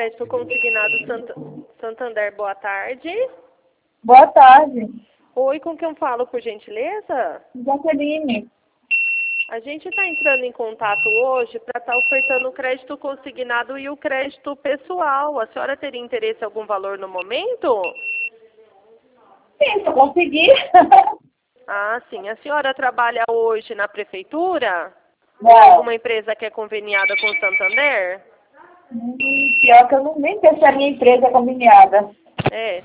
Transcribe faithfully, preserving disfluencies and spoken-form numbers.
Crédito Consignado Sant- Santander, boa tarde. Boa tarde. Oi, com quem eu falo, por gentileza? Jaqueline. A gente está entrando em contato hoje para estar ofertando o crédito consignado e o crédito pessoal. A senhora teria interesse em algum valor no momento? Sim, se eu conseguir. Ah, sim. A senhora trabalha hoje na prefeitura? Ou Não. alguma empresa que é conveniada com o Santander? Hum, pior que eu não nem sei se a minha empresa é conveniada. É,